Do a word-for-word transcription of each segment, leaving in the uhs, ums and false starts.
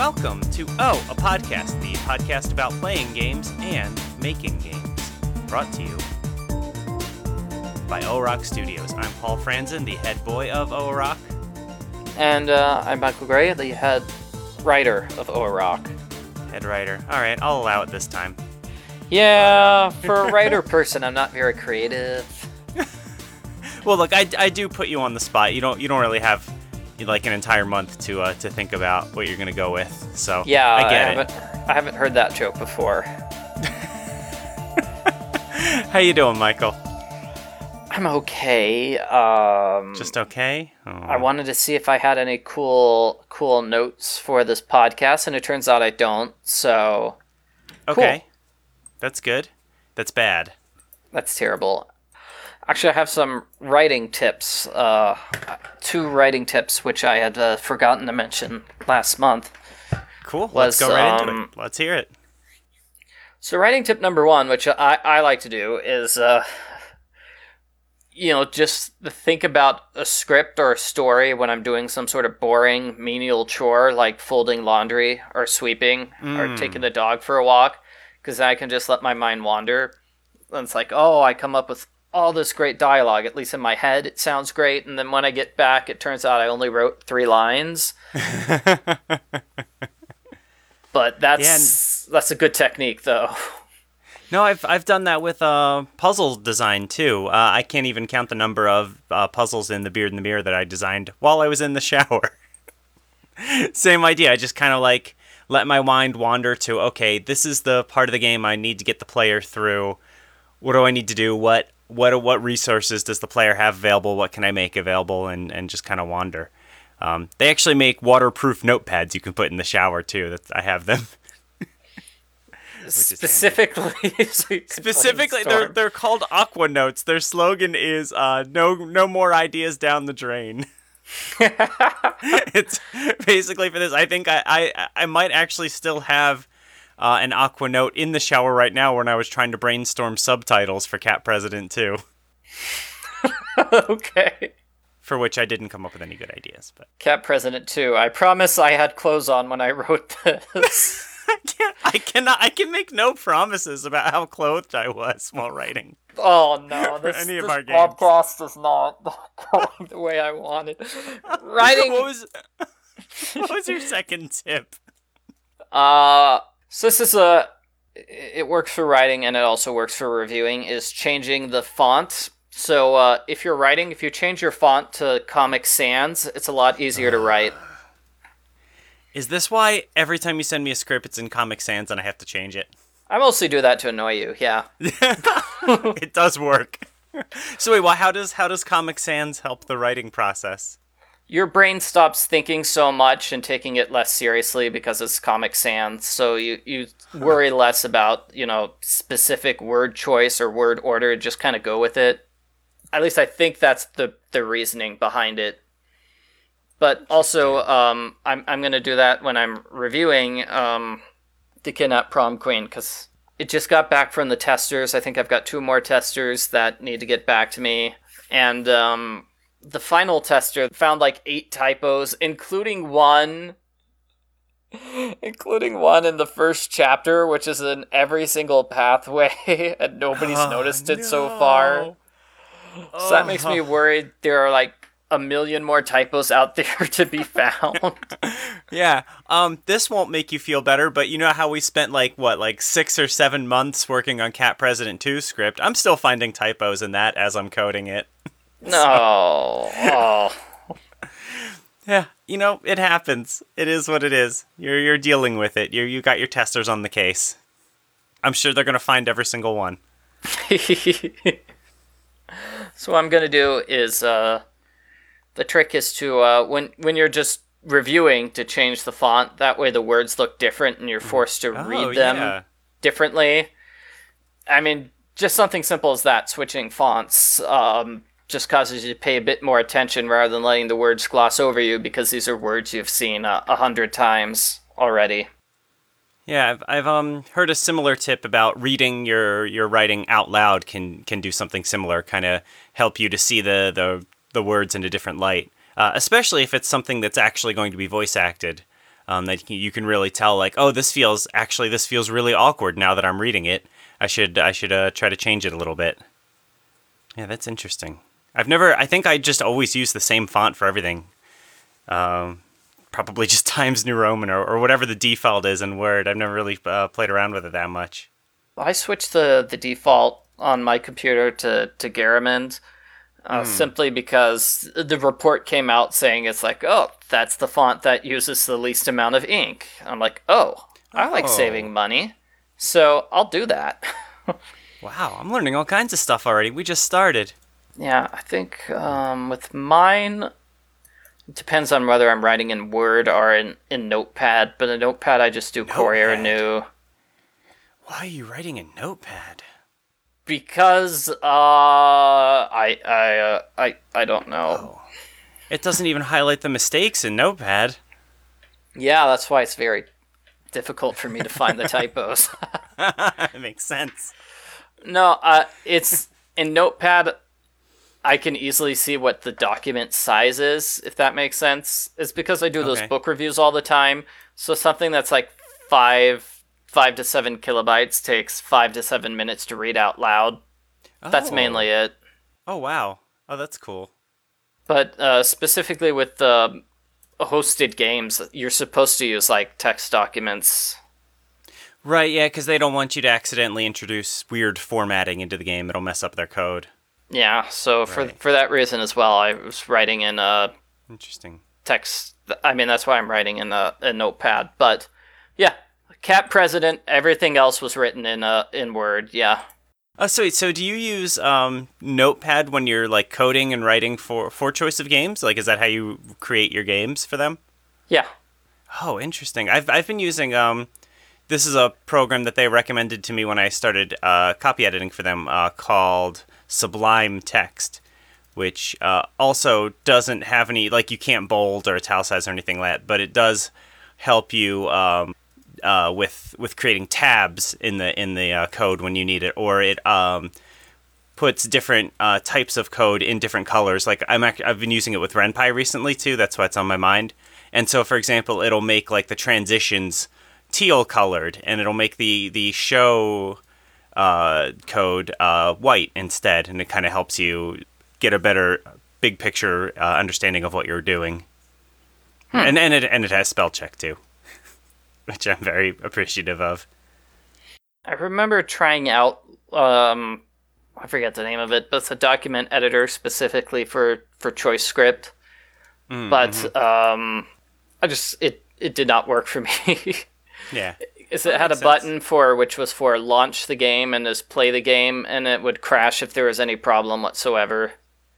welcome to Oh, a Podcast, the podcast about playing games and making games. Brought to you by O-Rock Studios. I'm Paul Franzen, the head boy of O-Rock. And uh, I'm Michael Gray, the head writer of O-Rock. Head writer. All right, I'll allow it this time. Yeah, for a writer person, I'm not very creative. Well, look, I, I do put you on the spot. You don't you don't really have like an entire month to uh, to think about what you're gonna go with. So yeah, I get I it. haven't, I haven't heard that joke before. How you doing, Michael? I'm okay. Um, Just okay? Oh. I wanted to see if I had any cool cool notes for this podcast, and it turns out I don't. So okay, cool. That's good. That's bad. That's terrible. Actually, I have some writing tips, uh, two writing tips, which I had uh, forgotten to mention last month. Cool, was, let's go right um, into it. Let's hear it. So writing tip number one, which I, I like to do, is, uh, you know, just think about a script or a story when I'm doing some sort of boring, menial chore, like folding laundry or sweeping mm. or taking the dog for a walk, because I can just let my mind wander. And it's like, oh, I come up with all this great dialogue, at least in my head, it sounds great, and then when I get back, it turns out I only wrote three lines. But that's yeah, that's a good technique, though. No, I've I've done that with uh, puzzle design too. Uh, I can't even count the number of uh, puzzles in The Beard in the Mirror that I designed while I was in the shower. Same idea. I just kind of like let my mind wander to, okay, this is the part of the game I need to get the player through. What do I need to do? What what what resources does the player have available? What can I make available? And, and just kind of wander. Um, they actually make waterproof notepads you can put in the shower too. That's, I have them. Specifically, so specifically, they're they're called Aqua Notes. Their slogan is uh, "No no more ideas down the drain." It's basically for this. I think I I, I might actually still have uh, an Aqua Note in the shower right now when I was trying to brainstorm subtitles for Cat President two. Okay. For which I didn't come up with any good ideas. But Cat President two. I promise I had clothes on when I wrote this. I can't. I cannot. I can make no promises about how clothed I was while writing. Oh no! This, any of this our games. podcast is not going the way I wanted. Writing. What was? What was your second tip? Uh, so this is a. It works for writing and it also works for reviewing. Is changing the font. So uh, if you're writing, if you change your font to Comic Sans, it's a lot easier to write. Is this why every time you send me a script, it's in Comic Sans and I have to change it? I mostly do that to annoy you, yeah. It does work. So wait, why? How does how does Comic Sans help the writing process? Your brain stops thinking so much and taking it less seriously because it's Comic Sans. So you, you worry less about, you know, specific word choice or word order. Just kind of go with it. At least I think that's the, the reasoning behind it. But also, um, I'm I'm gonna do that when I'm reviewing um, The Kidnapped Prom Queen, because it just got back from the testers. I think I've got two more testers that need to get back to me, and um, the final tester found like eight typos, including one, including one in the first chapter, which is in every single pathway, and nobody's oh, noticed it no. so far. So that makes me worried there are like a million more typos out there to be found. Yeah. Um, this won't make you feel better, but you know how we spent like, what, like six or seven months working on Cat President two script? I'm still finding typos in that as I'm coding it. No. Oh. Yeah. You know, it happens. It is what it is. You're you're dealing with it. You you got your testers on the case. I'm sure they're going to find every single one. So what I'm going to do is, uh, the trick is to, uh, when when you're just reviewing, to change the font. That way the words look different and you're forced to oh, read them yeah. differently. I mean, just something simple as that, switching fonts, um, just causes you to pay a bit more attention rather than letting the words gloss over you, because these are words you've seen a, a hundred times already. Yeah, I've, I've um heard a similar tip about reading your, your writing out loud can can do something similar, kind of help you to see the, the, the words in a different light, uh, especially if it's something that's actually going to be voice acted. Um, that you can really tell, like, oh, this feels actually this feels really awkward now that I'm reading it. I should I should uh, try to change it a little bit. Yeah, that's interesting. I've never. I think I just always use the same font for everything. Um, probably just Times New Roman or, or whatever the default is in Word. I've never really uh, played around with it that much. I switched the, the default on my computer to, to Garamond uh, mm. simply because the report came out saying it's like, oh, that's the font that uses the least amount of ink. I'm like, oh, I like Oh. saving money, so I'll do that. Wow, I'm learning all kinds of stuff already. We just started. Yeah, I think um, with mine, it depends on whether I'm writing in Word or in, in Notepad, but in Notepad I just do Courier New. Why are you writing in Notepad? Because, uh, I, I, uh, I, I don't know. Oh. It doesn't even highlight the mistakes in Notepad. Yeah, that's why it's very difficult for me to find the typos. It makes sense. No, uh, it's, in Notepad, I can easily see what the document size is, if that makes sense. It's because I do those Okay. book reviews all the time, so something that's like five... Five to seven kilobytes takes five to seven minutes to read out loud. Oh. That's mainly it. Oh, wow. Oh, that's cool. But uh, specifically with the hosted games, you're supposed to use like text documents. Right, yeah, because they don't want you to accidentally introduce weird formatting into the game. It'll mess up their code. Yeah, so for Right. for that reason as well, I was writing in a Interesting. text. I mean, that's why I'm writing in a, a notepad. But yeah, Cat President. Everything else was written in uh in Word. Yeah. Oh, so wait, so do you use um, Notepad when you're like coding and writing for for Choice of Games? Like, is that how you create your games for them? Yeah. Oh, interesting. I've I've been using um, this is a program that they recommended to me when I started uh, copy editing for them uh, called Sublime Text, which uh, also doesn't have any, like, you can't bold or italicize or anything like that, but it does help you um, uh, with with creating tabs in the in the uh, code when you need it, or it um, puts different uh, types of code in different colors. Like I'm act- I've been using it with RenPy recently too. That's why it's on my mind. And so, for example, it'll make like the transitions teal colored, and it'll make the the show uh, code uh, white instead, and it kind of helps you get a better big picture uh, understanding of what you're doing. Hmm. And and it and it has spell check too, which I'm very appreciative of. I remember trying out, um, I forget the name of it, but it's a document editor specifically for, for Choice Script. Mm-hmm. But um, I just, it, it did not work for me. Yeah. It had a sense. Button for, which was for launch the game and just play the game, and it would crash if there was any problem whatsoever.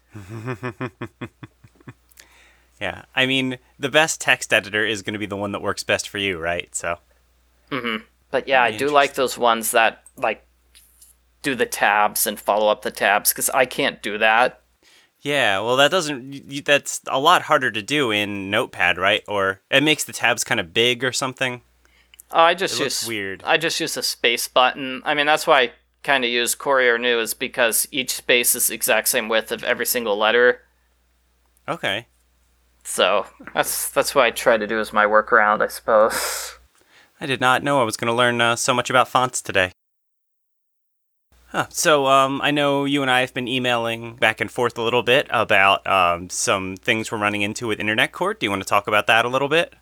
Yeah, I mean, the best text editor is going to be the one that works best for you, right? So. Mm-hmm. But yeah, I do like those ones that like do the tabs and follow up the tabs, because I can't do that. Yeah, well, that doesn't. That's a lot harder to do in Notepad, right? Or it makes the tabs kind of big or something. Oh, I just it use looks weird. I just use a space button. I mean, that's why I kind of use Courier New, is because each space is the exact same width of every single letter. Okay. So that's that's what I try to do as my workaround, I suppose. I did not know I was going to learn uh, so much about fonts today. Huh. So um, I know you and I have been emailing back and forth a little bit about um, some things we're running into with Internet Court. Do you want to talk about that a little bit?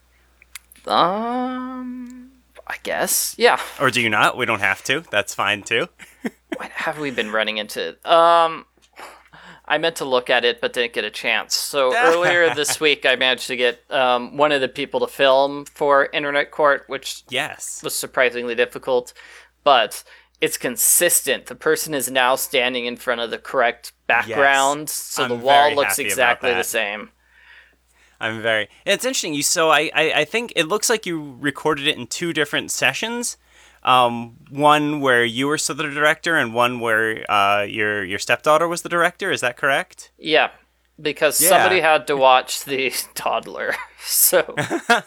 Um, I guess, yeah. Or do you not? We don't have to. That's fine too. What have we been running into? Um, I meant to look at it, but didn't get a chance. So earlier this week, I managed to get um, one of the people to film for Internet Court, which yes. was surprisingly difficult. But it's consistent. The person is now standing in front of the correct background, yes. so I'm the wall very looks happy exactly about that. the same. I'm very... It's interesting. You So I, I, I think it looks like you recorded it in two different sessions. Um, one where you were the director and one where uh, your your stepdaughter was the director. Is that correct? Yeah, because yeah. somebody had to watch the toddler. So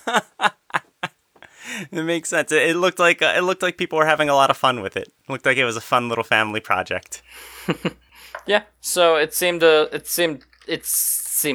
it makes sense. It, it looked like uh, it looked like people were having a lot of fun with it. It looked like it was a fun little family project. Yeah. So it seemed to it seemed it seemed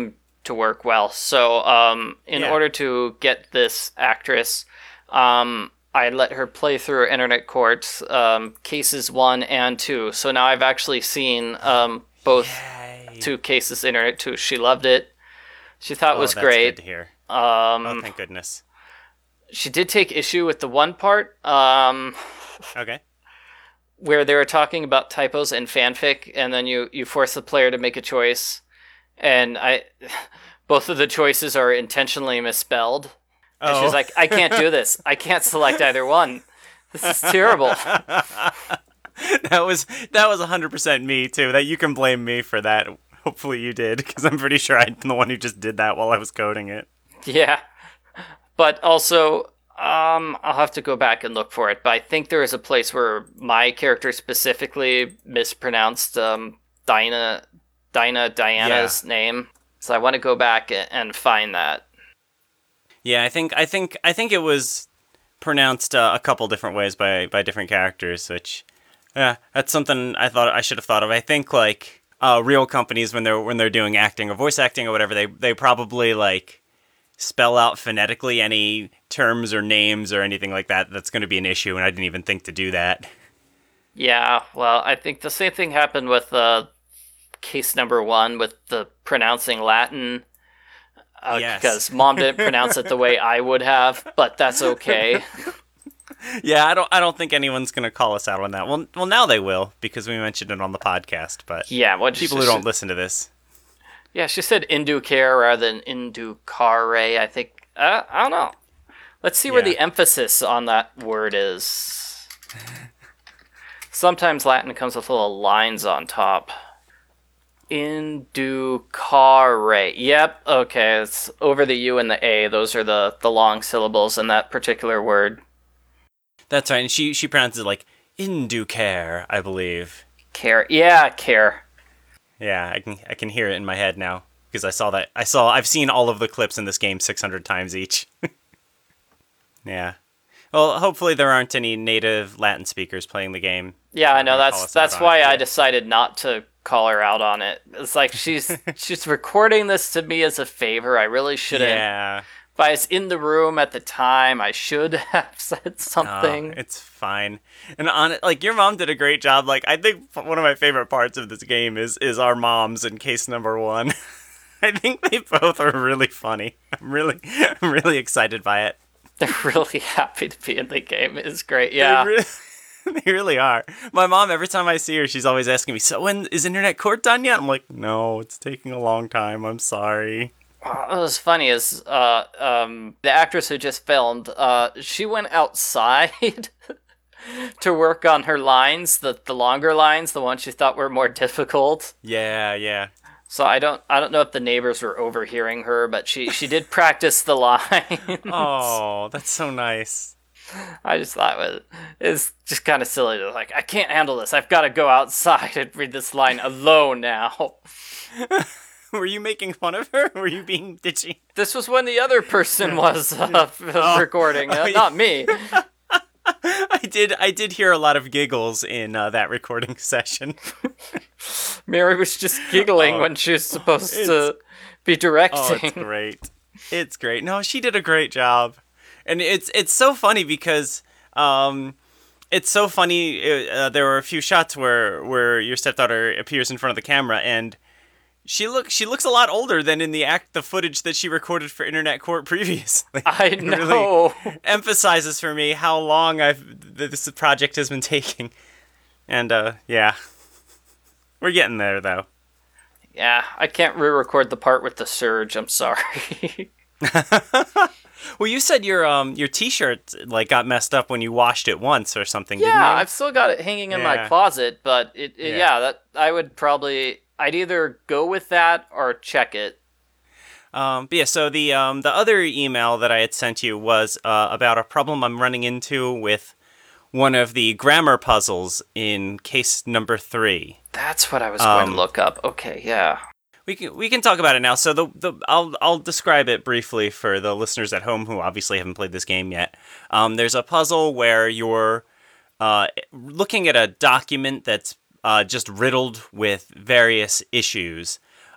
to work well. So, um, in Yeah. order to get this actress, um, I let her play through Internet Court um, cases one and two. So now I've actually seen um, both Yay. two cases Internet two. She loved it. She thought Oh, it was that's great. good to hear. Um, Oh, thank goodness. she did take issue with the one part um, Okay. where they were talking about typos in fanfic, and then you, you force the player to make a choice, and I, both of the choices are intentionally misspelled. And Oh. she's like, I can't do this. I can't select either one. This is terrible. that was that was one hundred percent me too. That you can blame me for that. Hopefully you did, because I'm pretty sure I'm the one who just did that while I was coding it. Yeah. But also, um, I'll have to go back and look for it. But I think there is a place where my character specifically mispronounced um, Dinah, Dinah, Diana's Yeah. name. So I want to go back and find that. Yeah, I think I think I think it was pronounced uh, a couple different ways by by different characters, which yeah, that's something I thought I should have thought of. I think like uh, real companies when they're when they're doing acting or voice acting or whatever, they they probably like spell out phonetically any terms or names or anything like that. That's going to be an issue, and I didn't even think to do that. Yeah, well, I think the same thing happened with uh, case number one with the pronouncing Latin. Uh, Yes. Because mom didn't pronounce it the way I would have, but that's okay. Yeah, I don't I don't think anyone's going to call us out on that. Well, well now they will because we mentioned it on the podcast, but Yeah, what people she, who don't listen to this. Yeah, she said Inducare rather than Inducare. I think uh, I don't know. Let's see where Yeah. the emphasis on that word is. Sometimes Latin comes with little lines on top. Inducare. Yep. Okay, it's over the U and the A. Those are the the long syllables in that particular word. That's right, and she she pronounces it like Inducare, I believe. Care. Yeah, care. Yeah, I can I can hear it in my head now because I saw that I saw I've seen all of the clips in this game six hundred times each. Yeah. Well, hopefully there aren't any native Latin speakers playing the game. Yeah, I know. Gonna call That's us out that's on why it. I Yeah. decided not to call her out on it. It's like she's she's recording this to me as a favor. I really shouldn't. Yeah. If I was in the room at the time, I should have said something. Oh, it's fine. And on it, like your mom did a great job. Like I think one of my favorite parts of this game is is our moms in case number one. I think they both are really funny. I'm really I'm really excited by it. They're really happy to be in the game. It's great. They Yeah. really, they really are. My mom, every time I see her, she's always asking me, "So when is Internet Court done yet?" I'm like, "No, it's taking a long time. I'm sorry." What was funny is uh, um, the actress who just filmed, uh, she went outside to work on her lines, the, the longer lines, the ones she thought were more difficult. Yeah, yeah. So I don't I don't know if the neighbors were overhearing her, but she, she did practice the lines. Oh, that's so nice. I just thought it was it's just kind of silly to like I can't handle this. I've got to go outside and read this line alone now. Were you making fun of her? Were you being ditchy? This was when the other person was uh, recording, uh, Oh, yeah. not me. I did. I did hear a lot of giggles in uh, that recording session. Mary was just giggling Oh, when she was supposed it's- to be directing. Oh, it's great. It's great. No, she did a great job, and it's it's so funny because um, it's so funny. Uh, there were a few shots where where your stepdaughter appears in front of the camera, and she look she looks a lot older than in the act the footage that she recorded for Internet Court previously. I It know. really emphasizes for me how long I've th- this project has been taking, and uh, yeah, we're getting there though. Yeah, I can't re-record the part with the surge. I'm sorry. Well, you said your um your T-shirt like got messed up when you washed it once or something. yeah, didn't you? I've still got it hanging in my Yeah. closet, but it, it Yeah. yeah. that I would probably I'd either go with that or check it. Um, but yeah, so the um, the other email that I had sent you was uh, about a problem I'm running into with one of the grammar puzzles in case number three. That's what I was going Um, to look up. Okay, yeah. We can we can talk about it now. So the the I'll I'll describe it briefly for the listeners at home who obviously haven't played this game yet. Um, there's a puzzle where you're uh, looking at a document that's uh, just riddled with various issues.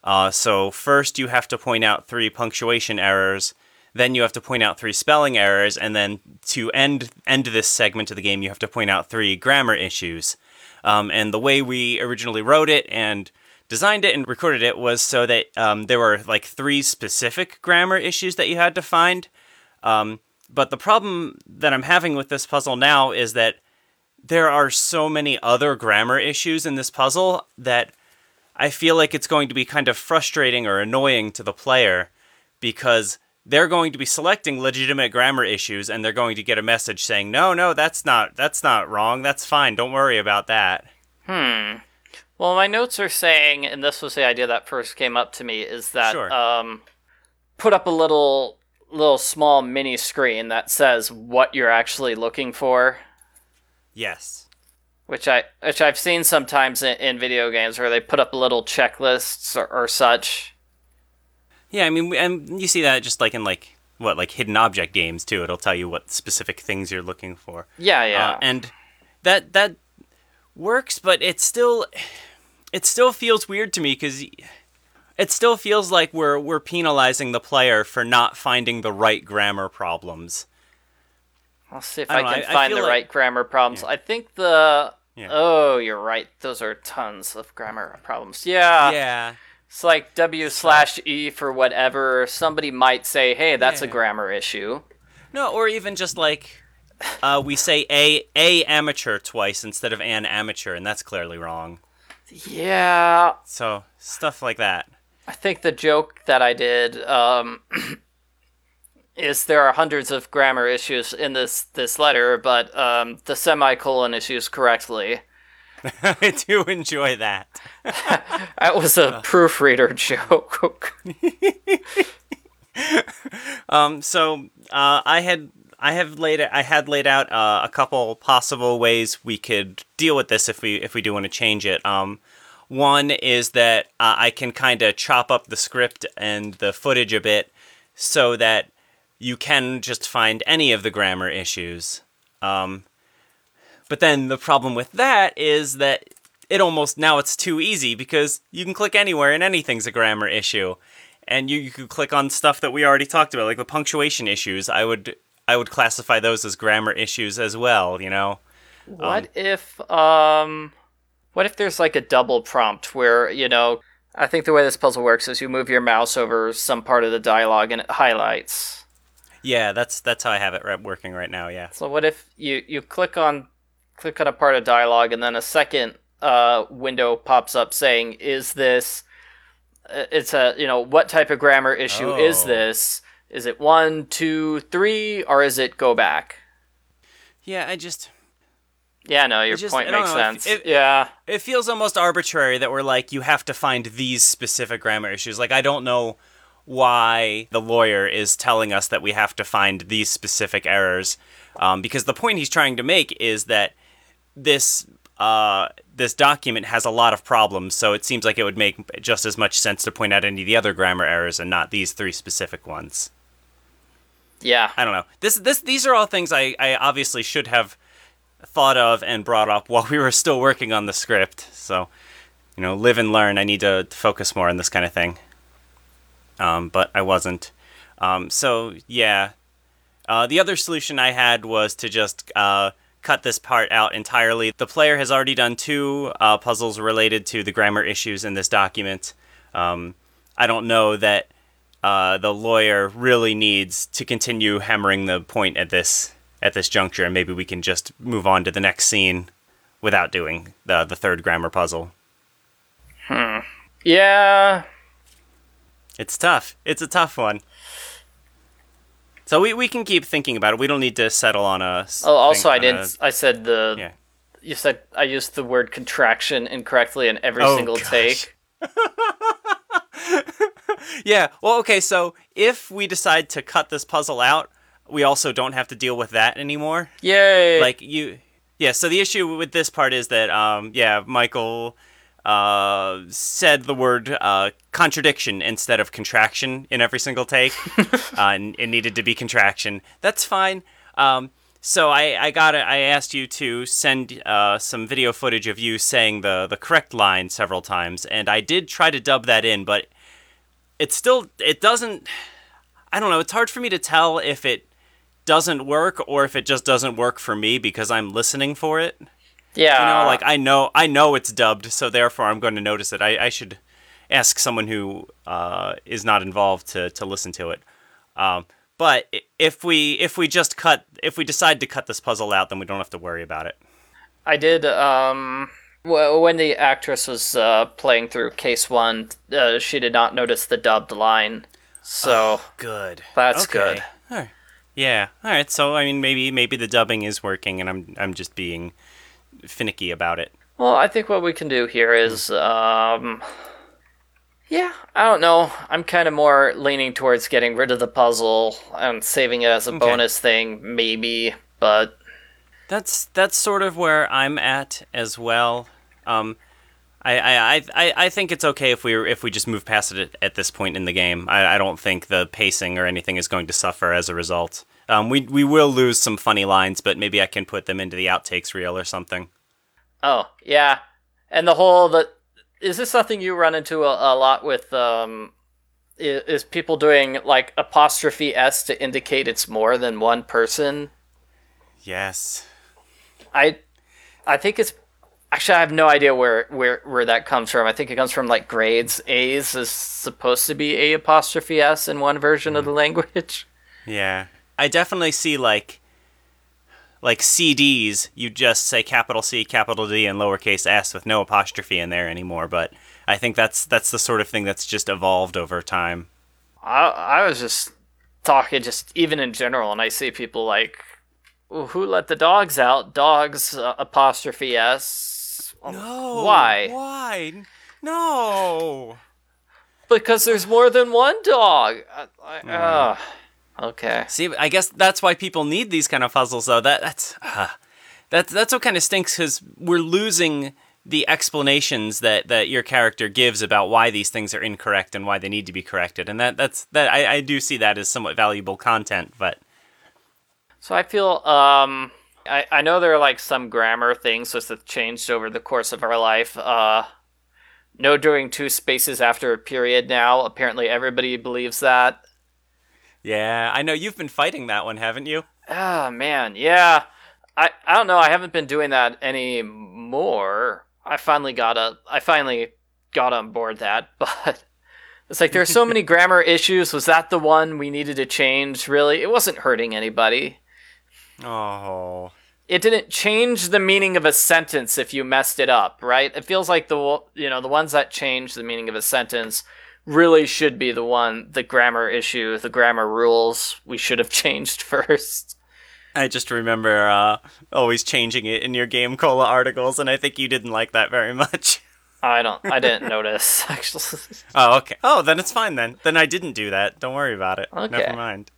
Uh, so first you have to point out three punctuation errors, then you have to point out three spelling errors, and then to end end this segment of the game, you have to point out three grammar issues. Um, and the way we originally wrote it and designed it and recorded it was so that um, there were like three specific grammar issues that you had to find. Um, but the problem that I'm having with this puzzle now is that there are so many other grammar issues in this puzzle that I feel like it's going to be kind of frustrating or annoying to the player, because they're going to be selecting legitimate grammar issues and they're going to get a message saying, no, no, that's not, that's not wrong. That's fine. Don't worry about that. Hmm. Well, my notes are saying, and this was the idea that first came up to me, is that Sure. um, put up a little, little small mini screen that says what you're actually looking for. Yes. Which I which I've seen sometimes in, in video games where they put up little checklists or, or such. Yeah, I mean, and you see that just like in like what like hidden object games too. It'll tell you what specific things you're looking for. Yeah, yeah. Uh, and that that works, but it still it still feels weird to me because it still feels like we're we're penalizing the player for not finding the right grammar problems. I'll see if I I, don't can know, I- I find feel the like- right grammar problems. Yeah. I think the Yeah. oh, you're right. Those are tons of grammar problems. Yeah. Yeah. It's like W slash E for whatever. Somebody might say, hey, that's a Yeah. grammar issue. No, or even just like uh, we say a a amateur twice instead of an amateur, and that's clearly wrong. Yeah. So stuff like that. I think the joke that I did um, is there are hundreds of grammar issues in this, this letter, but um, the semicolon is used correctly. I do enjoy that. That was a proofreader joke. Um, so uh, I had I have laid I had laid out uh, a couple possible ways we could deal with this if we if we do want to change it. Um, one is that uh, I can kind of chop up the script and the footage a bit so that you can just find any of the grammar issues. Um, but then the problem with that is that it almost now it's too easy because you can click anywhere and anything's a grammar issue. And you, you could click on stuff that we already talked about, like the punctuation issues. I would I would classify those as grammar issues as well, you know? What Um, if um what if there's like a double prompt where, you know, I think the way this puzzle works is you move your mouse over some part of the dialogue and it highlights. Yeah, that's that's how I have it right, working right now, yeah. So what if you, you click on click on a part of dialogue and then a second uh window pops up saying, is this uh, it's a, you know, what type of grammar issue is Oh. this? Is it one, two, three, or is it go back? Yeah, I just... Yeah, no, your just- point I don't makes know, if- sense. if- yeah. It feels almost arbitrary that we're like, you have to find these specific grammar issues. Like, I don't know why the lawyer is telling us that we have to find these specific errors. Um, because the point he's trying to make is that this uh, this document has a lot of problems, so it seems like it would make just as much sense to point out any of the other grammar errors and not these three specific ones. Yeah. I don't know. This this these are all things I, I obviously should have thought of and brought up while we were still working on the script. So, you know, live and learn. I need to focus more on this kind of thing. Um, but I wasn't. Um, so yeah. Uh, the other solution I had was to just uh, cut this part out entirely. The player has already done two uh, puzzles related to the grammar issues in this document. Um, I don't know that uh, the lawyer really needs to continue hammering the point at this at this juncture, and maybe we can just move on to the next scene without doing the the third grammar puzzle. Yeah. It's tough. It's a tough one. So we, we can keep thinking about it. We don't need to settle on a. s- Oh, also, thing- I on didn't. I said the. A, yeah. You said I used the word contraction incorrectly in every Oh, single gosh. take. Yeah. Well, okay. So if we decide to cut this puzzle out, we also don't have to deal with that anymore. Yay! Like you. Yeah. So the issue with this part is that, um, yeah, Michael uh, said the word uh, contradiction instead of contraction in every single take. uh, and it needed to be contraction. That's fine. Um, so I, I got it. I asked you to send uh, some video footage of you saying the, the correct line several times, and I did try to dub that in, but it's still it doesn't. I don't know. It's hard for me to tell if it doesn't work or if it just doesn't work for me because I'm listening for it. Yeah. You know, like I know I know it's dubbed, so therefore I'm going to notice it. I, I should ask someone who uh, is not involved to, to listen to it. Um, but if we if we just cut if we decide to cut this puzzle out, then we don't have to worry about it. I did. Um, well, when the actress was uh, playing through case one, uh, she did not notice the dubbed line. So oh, good. That's okay. good. All right. Yeah. All right. So I mean, maybe maybe the dubbing is working, and I'm I'm just being finicky about it. Well, I think what we can do here is, um, yeah, I don't know. I'm kind of more leaning towards getting rid of the puzzle and saving it as a Okay. bonus thing, maybe. But That's that's sort of where I'm at as well. Um, I, I, I, I think it's okay if we if we just move past it at, at this point in the game. I, I don't think the pacing or anything is going to suffer as a result. Um, we we will lose some funny lines, but maybe I can put them into the outtakes reel or something. oh yeah, and the whole the is this something you run into a, a lot with? Um, is, is people doing like apostrophe s to indicate it's more than one person? Yes. I I think it's actually I have no idea where, where, where that comes from. I think it comes from like grades. A's is supposed to be a apostrophe s in one version mm. of the language. Yeah, I definitely see like like C Ds. You just say capital C, capital D, and lowercase s with no apostrophe in there anymore. But I think that's that's the sort of thing that's just evolved over time. I I was just talking just even in general, and I see people like. Who let the dogs out? Dogs, uh, apostrophe S. No. Why? Why? No. Because there's more than one dog. I, I, Mm. uh, okay. See, I guess that's why people need these kind of puzzles, though. That that's uh, that's that's what kind of stinks because we're losing the explanations that, that your character gives about why these things are incorrect and why they need to be corrected, and that that's that I, I do see that as somewhat valuable content, but. So I feel, um, I, I know there are like some grammar things that have changed over the course of our life. Uh, no doing two spaces after a period now. Apparently everybody believes that. Yeah, I know you've been fighting that one, haven't you? Oh, man, yeah. I, I don't know, I haven't been doing that anymore. I finally got a, I finally got on board that, but it's like there's so many grammar issues. Was that the one we needed to change? Really? It wasn't hurting anybody. Oh. It didn't change the meaning of a sentence if you messed it up, right? It feels like the you know the ones that change the meaning of a sentence really should be the one the grammar issue, the grammar rules we should have changed first. I just remember uh, always changing it in your Game Cola articles, and I think you didn't like that very much. I don't. I didn't notice actually. Oh, okay. Oh, then it's fine then. Then I didn't do that. Don't worry about it. Okay. Never mind.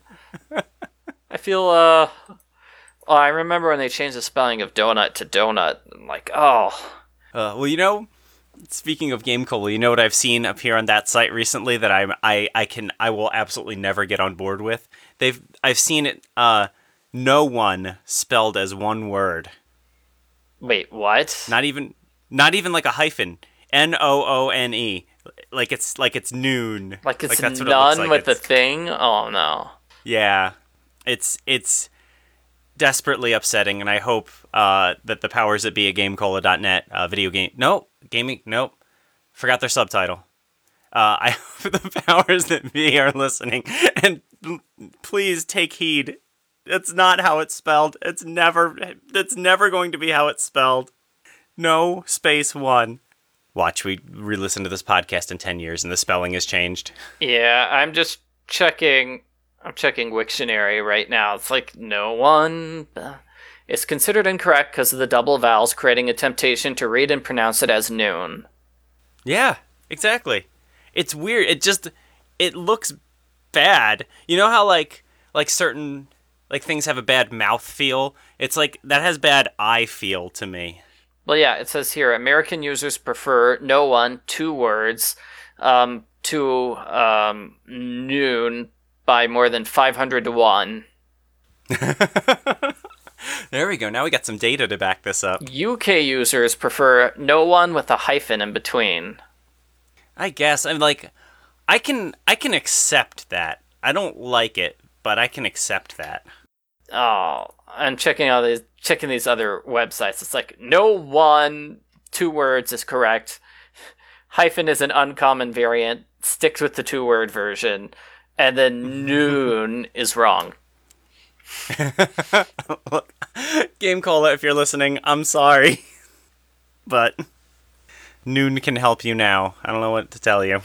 I feel, uh... Oh, I remember when they changed the spelling of donut to donut. I'm like, oh. Uh, well, you know, speaking of Game Cola, you know what I've seen appear on that site recently that I'm, I, I can, I will absolutely never get on board with? They've, I've seen it, uh, no one spelled as one word. Wait, what? Not even, not even like a hyphen. N O O N E. Like it's, like it's noon. Like it's like that's what none it looks like. with it's, the thing? Oh, no. Yeah. It's, it's desperately upsetting, and I hope uh, that the powers that be at GameCola dot net, uh, video game, nope, gaming, nope, forgot their subtitle. Uh, I hope the powers that be are listening, and please take heed. It's not how it's spelled. It's never, it's never going to be how it's spelled. No space one. Watch, we re-listen to this podcast in ten years, and the spelling has changed. Yeah, I'm just checking... I'm checking Wiktionary right now. It's like, no one... It's considered incorrect because of the double vowels, creating a temptation to read and pronounce it as noon. Yeah, exactly. It's weird. It just... It looks bad. You know how, like, like certain... Like, things have a bad mouth feel? It's like, that has bad eye feel to me. Well, yeah, it says here, American users prefer no one, two words, um, to um, noon... by more than five hundred to one. There we go. Now we got some data to back this up. U K users prefer no one with a hyphen in between. I guess. I'm like, I can I can accept that. I don't like it, but I can accept that. Oh, I'm checking out these checking these other websites. It's like no one two words is correct. Hyphen is an uncommon variant. Sticks with the two word version, and then noon is wrong. Look, Game Cola, if you're listening, I'm sorry, but noon can help you now. I don't know what to tell you.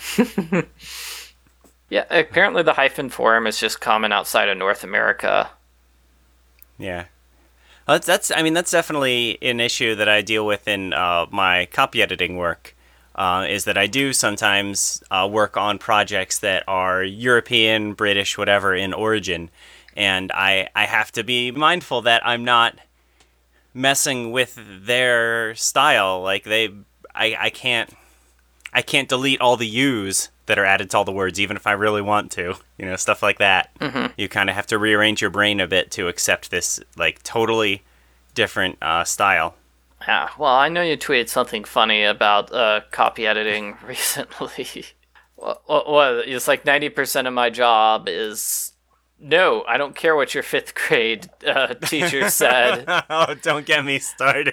Yeah, apparently the hyphen form is just common outside of North America. Yeah. Well, that's, that's, I mean, that's definitely an issue that I deal with in uh, my copy editing work, uh, is that I do sometimes uh, work on projects that are European, British, whatever, in origin, and I, I have to be mindful that I'm not messing with their style. Like, they, I, I can't, I can't delete all the U's that are added to all the words, even if I really want to, you know, stuff like that. Mm-hmm. You kind of have to rearrange your brain a bit to accept this, like, totally different uh, style. Yeah, well, I know you tweeted something funny about uh, copy editing recently. Well, well, it's like ninety percent of my job is, no, I don't care what your fifth grade uh, teacher said. Oh, don't get me started.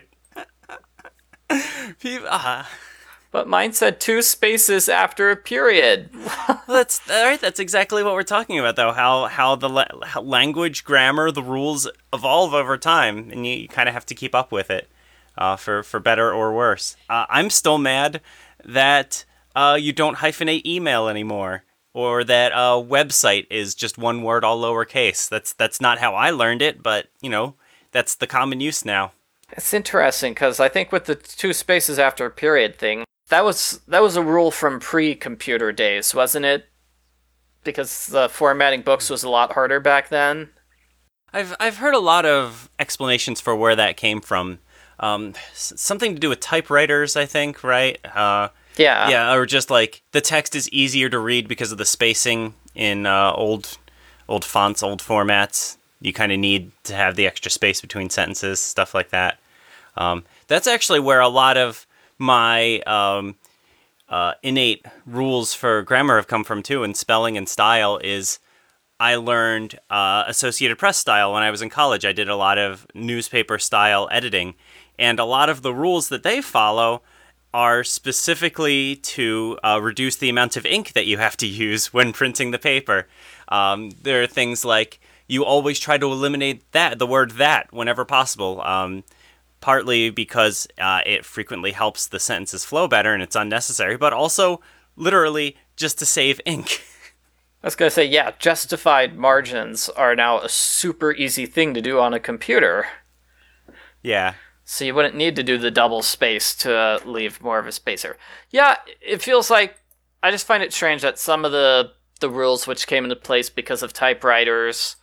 People, uh, But mine said two spaces after a period. well, that's all right. That's exactly what we're talking about, though. How how the la- how language, grammar, the rules evolve over time, and you, you kind of have to keep up with it, uh, for for better or worse. Uh, I'm still mad that uh, you don't hyphenate email anymore, or that a uh, website is just one word, all lowercase. That's that's not how I learned it, but you know, that's the common use now. It's interesting because I think with the two spaces after a period thing. That was that was a rule from pre-computer days, wasn't it? Because the formatting books was a lot harder back then. I've I've heard a lot of explanations for where that came from. Um, something to do with typewriters, I think, right? Uh, yeah. Yeah, or just like the text is easier to read because of the spacing in uh, old old fonts, old formats. You kind of need to have the extra space between sentences, stuff like that. Um, that's actually where a lot of my um, uh, innate rules for grammar have come from too, and spelling and style is I learned uh, Associated Press style when I was in college. I did a lot of newspaper style editing, and a lot of the rules that they follow are specifically to uh, reduce the amount of ink that you have to use when printing the paper. Um, there are things like you always try to eliminate that the word that whenever possible. Um, Partly because uh, it frequently helps the sentences flow better and it's unnecessary, but also literally just to save ink. I was going to say, yeah, justified margins are now a super easy thing to do on a computer. Yeah. So you wouldn't need to do the double space to leave more of a spacer. Yeah, it feels like, I just find it strange that some of the, the rules which came into place because of typewriters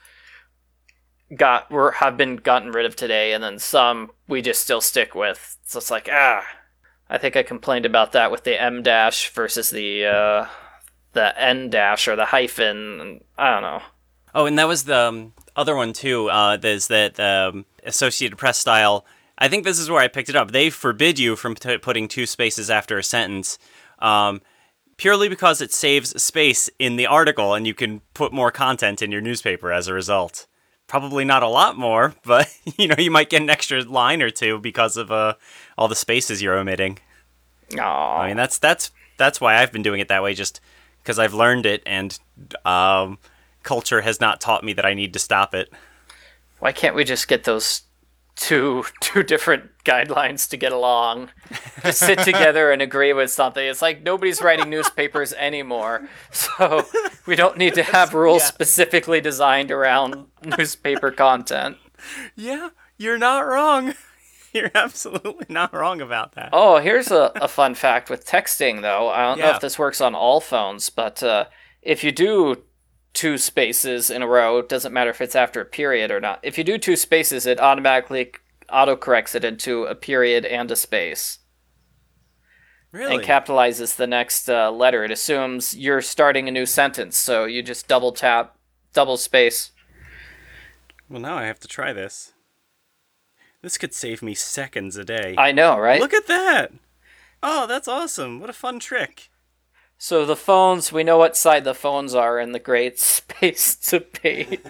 got were have been gotten rid of today, and then some we just still stick with. So it's like, ah, I think I complained about that with the M dash versus the uh, the N dash or the hyphen. And I don't know. Oh, and that was the um, other one too. Uh, there's that um, Associated Press style. I think this is where I picked it up. They forbid you from t- putting two spaces after a sentence, um, purely because it saves space in the article, and you can put more content in your newspaper as a result. Probably not a lot more, but you know, you might get an extra line or two because of uh, all the spaces you're omitting. Aww. I mean, that's that's that's why I've been doing it that way, just because I've learned it, and um, culture has not taught me that I need to stop it. Why can't we just get those two two different guidelines to get along? Just sit together and agree with something. It's like nobody's writing newspapers anymore, so we don't need to have rules yeah. specifically designed around newspaper content. Yeah, you're not wrong. You're absolutely not wrong about that. Oh, here's a, a fun fact with texting, though. I don't yeah. know if this works on all phones, but uh, if you do two spaces in a row, it doesn't matter if it's after a period or not. If you do two spaces, it automatically autocorrects it into a period and a space. Really? And capitalizes the next uh, letter. It assumes you're starting a new sentence, so you just double tap, double space. Well, now I have to try this. This could save me seconds a day. I know, right? Look at that! Oh, that's awesome. What a fun trick. So the phones, we know what side the phones are in the great space debate.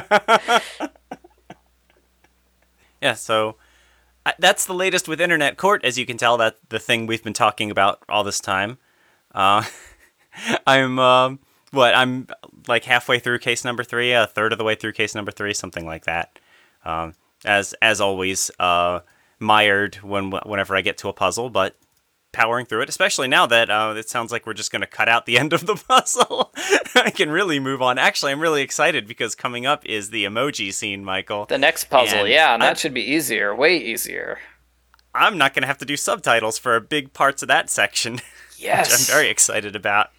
Yeah, so uh, that's the latest with Internet Court. As you can tell, that's the thing we've been talking about all this time. Uh, I'm, um, what, I'm like halfway through case number three, a third of the way through case number three, something like that. Um, as as always, uh, mired when whenever I get to a puzzle, but powering through it, especially now that uh, it sounds like we're just going to cut out the end of the puzzle. I can really move on. Actually, I'm really excited because coming up is the emoji scene, Michael. The next puzzle, and yeah, and that I'm, should be easier, way easier. I'm not going to have to do subtitles for big parts of that section. Yes. Which I'm very excited about.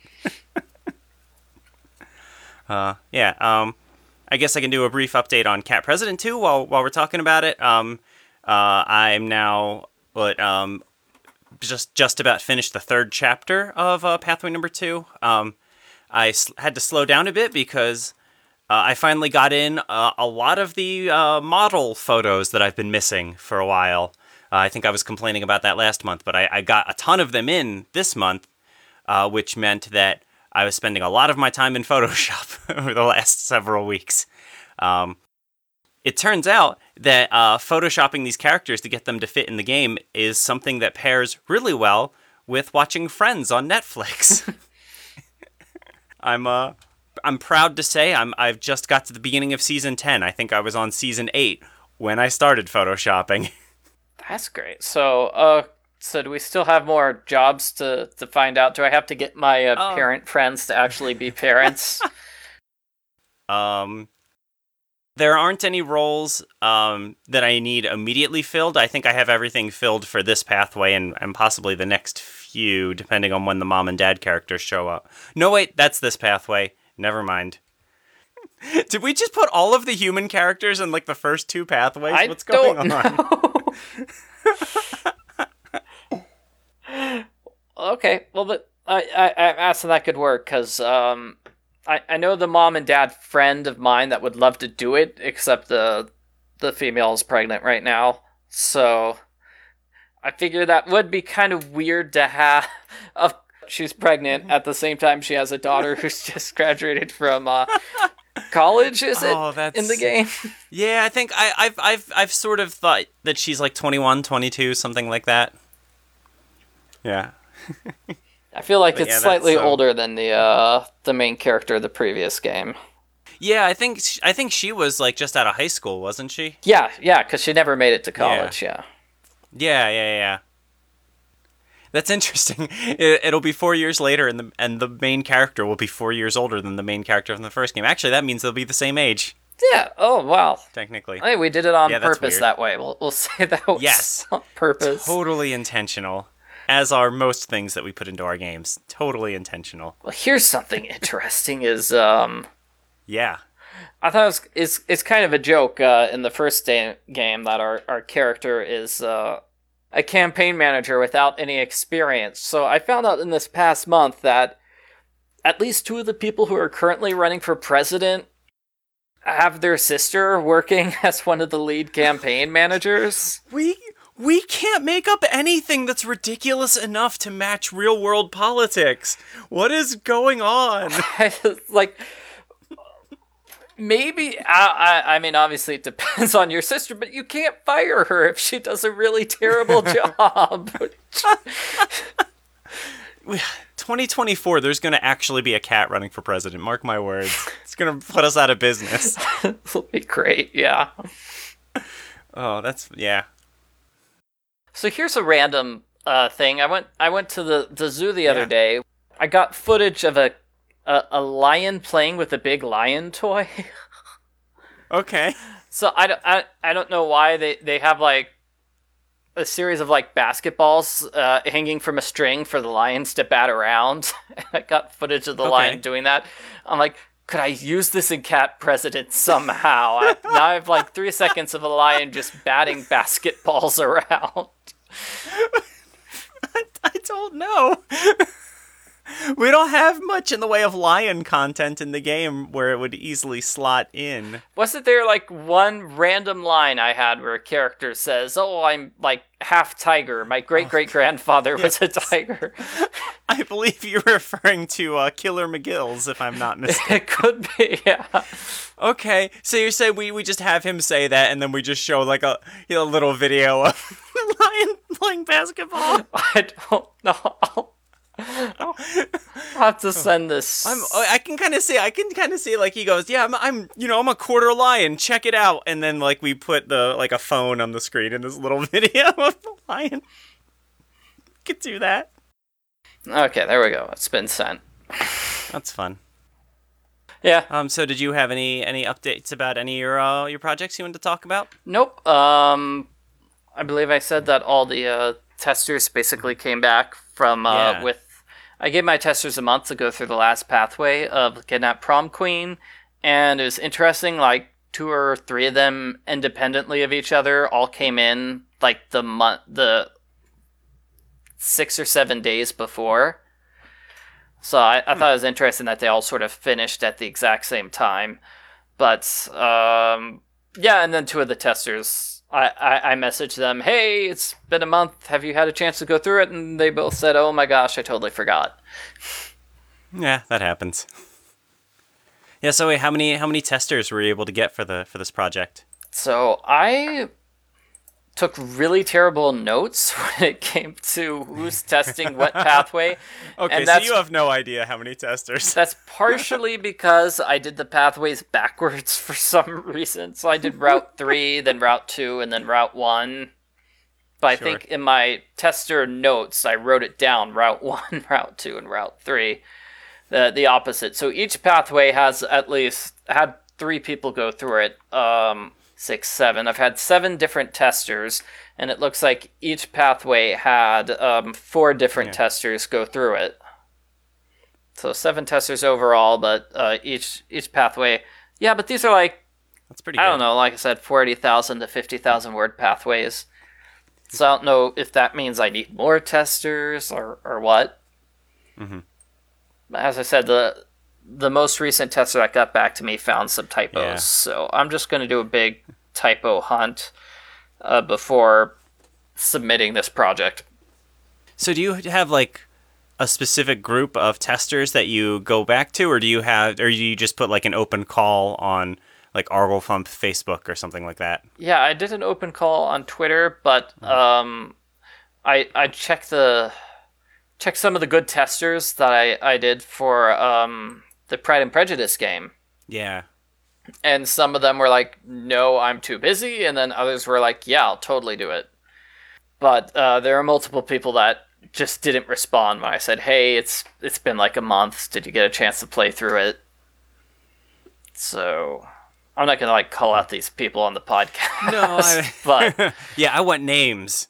uh, yeah, um, I guess I can do a brief update on Cat President two while while we're talking about it. Um, uh, I'm now what um, just just about finished the third chapter of uh, Pathway Number Two. Um, I sl- had to slow down a bit because uh, I finally got in uh, a lot of the uh, model photos that I've been missing for a while. Uh, I think I was complaining about that last month, but I, I got a ton of them in this month, uh, which meant that I was spending a lot of my time in Photoshop over the last several weeks. Um, it turns out that uh, Photoshopping these characters to get them to fit in the game is something that pairs really well with watching Friends on Netflix. I'm uh, I'm proud to say I'm I've just got to the beginning of season ten. I think I was on season eight when I started Photoshopping. That's great. So, uh, so do we still have more jobs to, to find out? Do I have to get my uh, Um. parent friends to actually be parents? Um, there aren't any roles um, that I need immediately filled. I think I have everything filled for this pathway and, and possibly the next few, depending on when the mom and dad characters show up. No, wait, that's this pathway. Never mind. Did we just put all of the human characters in like the first two pathways? I What's going don't on? know. Okay, well, but I, I, I asked if that could work because um, I, I know the mom and dad friend of mine that would love to do it, except the the female is pregnant right now. So I figure that would be kind of weird to have. Of she's pregnant at the same time she has a daughter who's just graduated from uh, college. Is it Oh, that's... in the game? Yeah, I think I, I've I've I've sort of thought that she's like twenty-one, twenty-two, something like that. Yeah. I feel like But it's yeah, slightly that's, uh, older than the uh, the main character of the previous game. Yeah, I think sh- I think she was like just out of high school, wasn't she? Yeah, yeah, because she never made it to college. Yeah. Yeah, yeah, yeah. That's interesting. It, it'll be four years later, and the and the main character will be four years older than the main character from the first game. Actually, that means they'll be the same age, Yeah. Oh wow. technically. Hey, we did it on Yeah, that's purpose weird. that way. We'll we'll say that was Yes. on purpose. Totally intentional, as are most things that we put into our games. Totally intentional. Well, here's something interesting. Is um, Yeah. I thought it was, it's it's kind of a joke uh, in the first da- game that our our character is uh, a campaign manager without any experience. So I found out in this past month that at least two of the people who are currently running for president have their sister working as one of the lead campaign managers. We we can't make up anything that's ridiculous enough to match real world politics. What is going on? Like, maybe, I, I, I mean, obviously it depends on your sister, but you can't fire her if she does a really terrible job. twenty twenty-four, there's going to actually be a cat running for president. Mark my words. It's going to put us out of business. It'll be great, yeah. Oh, that's, yeah. So here's a random uh, thing. I went I went to the, the zoo the other Yeah. day. I got footage of a, a, a lion playing with a big lion toy. Okay. So I don't, I, I don't know why they, they have like a series of like basketballs uh, hanging from a string for the lions to bat around. I got footage of the Okay. lion doing that. I'm like, could I use this in Cat President somehow? I, now I have like three seconds of a lion just batting basketballs around. I, I don't know. We don't have much in the way of lion content in the game where it would easily slot in. Wasn't there like one random line I had where a character says, "Oh, I'm like half tiger. My great great grandfather was a tiger." I believe you're referring to uh, Killer McGill's, if I'm not mistaken. It could be, yeah. Okay, so you say we, we just have him say that, and then we just show like a, you know, little video of the lion playing basketball. I don't know. I'll have to send this. I'm, I can kind of see, I can kind of see, like, he goes, yeah, I'm, I'm, you know, I'm a quarter lion, check it out. And then, like, we put the, like, a phone on the screen in this little video of the lion. Could do that. Okay, there we go. It's been sent. That's fun. Yeah. Um. So, did you have any, any updates about any of your, uh, your projects you wanted to talk about? Nope. Um, I believe I said that all the, uh, testers basically came back from, uh, Yeah. with, I gave my testers a month to go through the last pathway of Kidnap Prom Queen, and it was interesting, like, two or three of them independently of each other all came in, like, the month, the six or seven days before. So I, I thought it was interesting that they all sort of finished at the exact same time. But, um, yeah, and then two of the testers, I, I, I messaged them, hey, it's been a month, have you had a chance to go through it? And they both said, oh my gosh, I totally forgot. Yeah, that happens. Yeah, so wait, how many how many testers were you able to get for the for this project? So I took really terrible notes when it came to who's testing what pathway. Okay, and so that's, you have no idea how many testers. That's partially because I did the pathways backwards for some reason. So I did Route three, then Route two, and then Route one. But I Sure. think in my tester notes, I wrote it down, Route one, Route two, and Route three. The, the opposite. So each pathway has at least had three people go through it. Um... Six, seven. I've had seven different testers, and it looks like each pathway had um, four different Yeah. testers go through it. So seven testers overall, but uh, each each pathway. Yeah, but these are like, That's pretty I good. don't know, like I said, forty thousand to fifty thousand word pathways. So I don't know if that means I need more testers or, or what. Mm-hmm. As I said, the the most recent tester that got back to me found some typos. Yeah. So I'm just going to do a big typo hunt uh, before submitting this project. So do you have like a specific group of testers that you go back to, or do you have, or do you just put like an open call on like Arglefump Facebook or something like that? Yeah, I did an open call on Twitter, but um, I I checked the checked some of the good testers that I, I did for um, the Pride and Prejudice game. Yeah. And some of them were like, no, I'm too busy. And then others were like, yeah, I'll totally do it. But uh, there are multiple people that just didn't respond when I said, hey, it's it's been like a month. Did you get a chance to play through it? So I'm not going to like call out these people on the podcast. No, I... but yeah, I want names.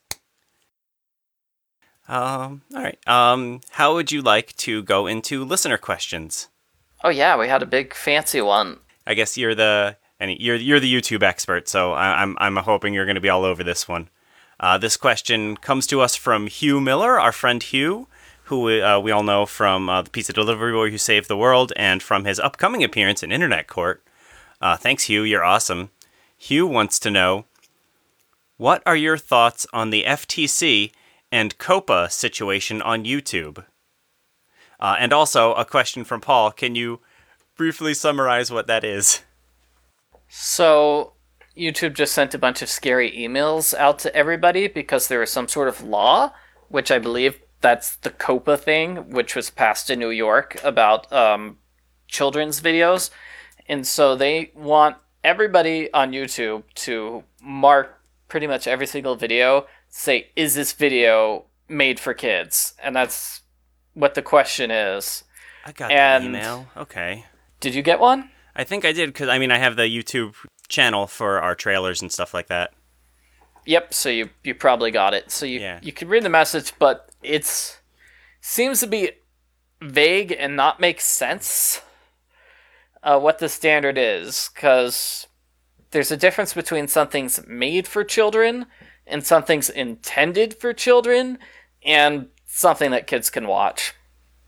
Um, all right. Um, how would you like to go into listener questions? oh yeah, we had a big fancy one. I guess you're the and you're you're the YouTube expert, so I, I'm I'm hoping you're going to be all over this one. Uh, this question comes to us from Hugh Miller, our friend Hugh, who uh, we all know from uh, the Pizza Delivery Boy Who Saved the World, and from his upcoming appearance in Internet Court. Uh, thanks, Hugh. You're awesome. Hugh wants to know, what are your thoughts on the F T C and COPA situation on YouTube? Uh, and also a question from Paul. Can you briefly summarize what that is? So YouTube just sent a bunch of scary emails out to everybody because there was some sort of law, which I believe that's the COPA thing, which was passed in New York about um, children's videos. And so they want everybody on YouTube to mark pretty much every single video, say, is this video made for kids? And that's what the question is. I got And- that email. Okay. Did you get one? I think I did, because, I mean, I have the YouTube channel for our trailers and stuff like that. Yep, so you you probably got it. So you Yeah. you can read the message, but it's seems to be vague and not make sense uh, what the standard is, because there's a difference between something's made for children and something's intended for children and something that kids can watch.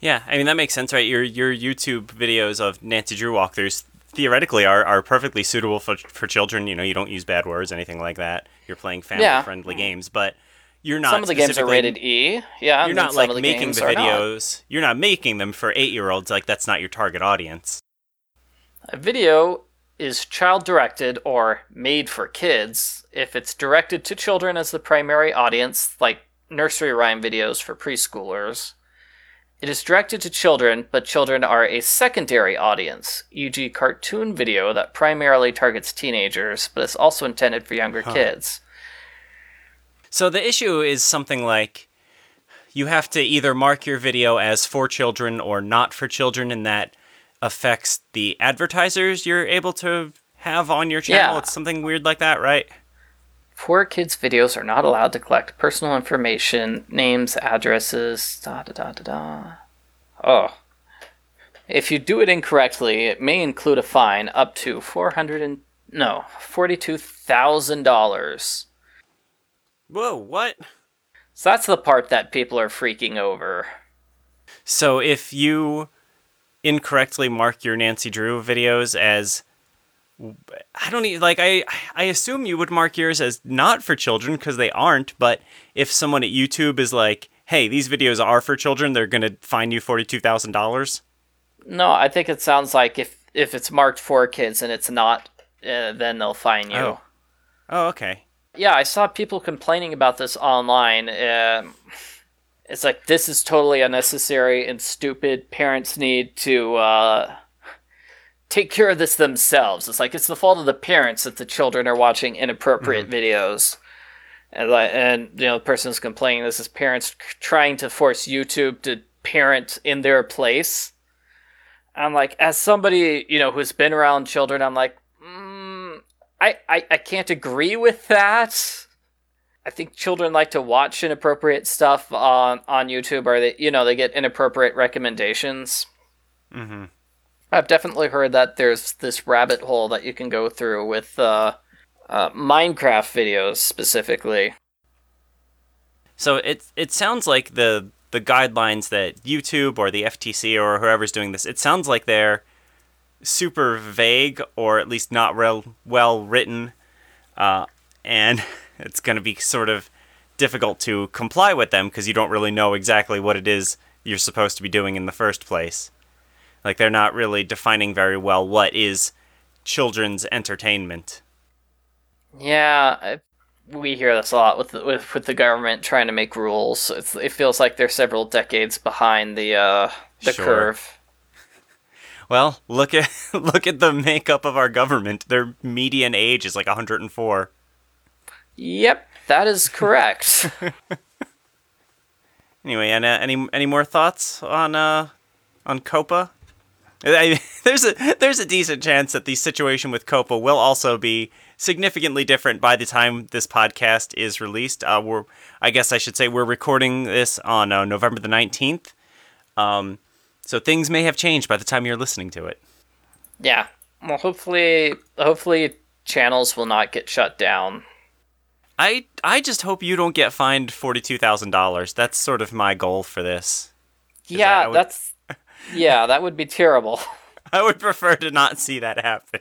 Yeah, I mean, that makes sense, right? Your your YouTube videos of Nancy Drew walkthroughs theoretically are, are perfectly suitable for for children. You know, you don't use bad words, anything like that. You're playing Yeah. family-friendly games, but you're not Some of the games are specifically- rated E. Yeah, You're and then not some like of the making games the are not. videos. You're not making them for eight-year-olds. Like, that's not your target audience. A video is child-directed or made for kids if it's directed to children as the primary audience, like nursery rhyme videos for preschoolers. It is directed to children, but children are a secondary audience, for example cartoon video that primarily targets teenagers, but is also intended for younger Huh. kids. So the issue is something like you have to either mark your video as for children or not for children, and that affects the advertisers you're able to have on your channel. Yeah. It's something weird like that, right? For kids, videos are not allowed to collect personal information, names, addresses, da da da da da. Oh. If you do it incorrectly, it may include a fine up to four hundred and no, forty-two thousand dollars. Whoa, what? So that's the part that people are freaking over. So if you incorrectly mark your Nancy Drew videos as, I don't even, like, I, I assume you would mark yours as not for children because they aren't, but if someone at YouTube is like, hey, these videos are for children, they're going to fine you forty-two thousand dollars? No, I think it sounds like if, if it's marked for kids and it's not, uh, then they'll fine you. Oh. Oh, okay. Yeah, I saw people complaining about this online. Um, it's like, this is totally unnecessary and stupid. Parents need to uh, take care of this themselves. It's like, it's the fault of the parents that the children are watching inappropriate Mm-hmm. videos. And, like, and, you know, the person's complaining this is parents c- trying to force YouTube to parent in their place. I'm like, as somebody, you know, who's been around children, I'm like, mm, I, I, I can't agree with that. I think children like to watch inappropriate stuff on, on YouTube, or they, you know, they get inappropriate recommendations. Mm-hmm. I've definitely heard that there's this rabbit hole that you can go through with uh, uh, Minecraft videos specifically. So it it sounds like the the guidelines that YouTube or the F T C or whoever's doing this, it sounds like they're super vague or at least not real well written, uh, and it's going to be sort of difficult to comply with them because you don't really know exactly what it is you're supposed to be doing in the first place. Like, they're not really defining very well what is children's entertainment. Yeah, I, we hear this a lot with the, with with the government trying to make rules. It's, it feels like they're several decades behind the uh, the Sure. curve. Well, look at look at the makeup of our government. Their median age is like one hundred four. Yep, that is correct. Anyway, and, uh, any any more thoughts on uh on COPA? I, there's a there's a decent chance that the situation with COPA will also be significantly different by the time this podcast is released. Uh, we're I guess I should say we're recording this on uh, November the nineteenth. Um, so things may have changed by the time you're listening to it. Yeah. Well, hopefully, hopefully channels will not get shut down. I I just hope you don't get fined forty-two thousand dollars. That's sort of my goal for this. Yeah, I would- that's yeah, that would be terrible. I would prefer to not see that happen.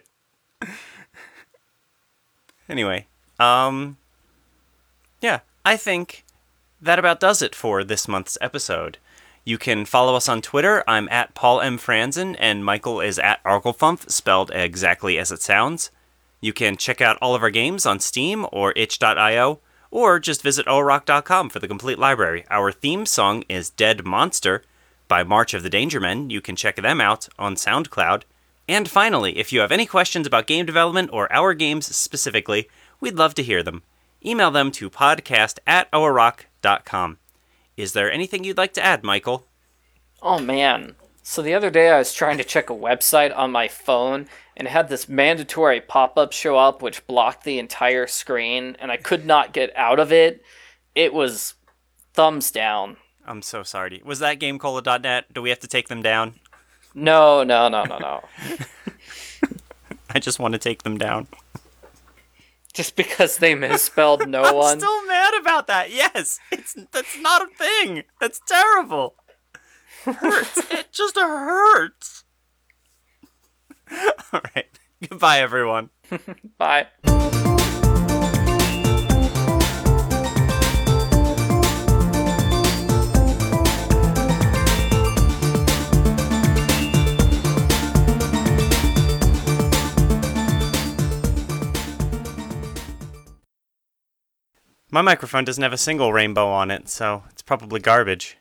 Anyway, um, yeah, I think that about does it for this month's episode. You can follow us on Twitter. I'm at Paul M. Franzen, and Michael is at Arglefumf, spelled exactly as it sounds. You can check out all of our games on Steam or itch dot io, or just visit o rock dot com for the complete library. Our theme song is Dead Monster by March of the Dangermen. You can check them out on SoundCloud. And finally, if you have any questions about game development or our games specifically, we'd love to hear them. Email them to podcast at o rock dot com. Is there anything you'd like to add, Michael? Oh man. So the other day I was trying to check a website on my phone and it had this mandatory pop-up show up which blocked the entire screen and I could not get out of it. It was thumbs down. I'm so sorry. Was that gamecola dot net? Do we have to take them down? No, no, no, no, no. I just want to take them down. Just because they misspelled no I'm one. still mad about that. Yes, it's that's not a thing. That's terrible. hurts. It just hurts. All right. Goodbye, everyone. Bye. My microphone doesn't have a single rainbow on it, so it's probably garbage.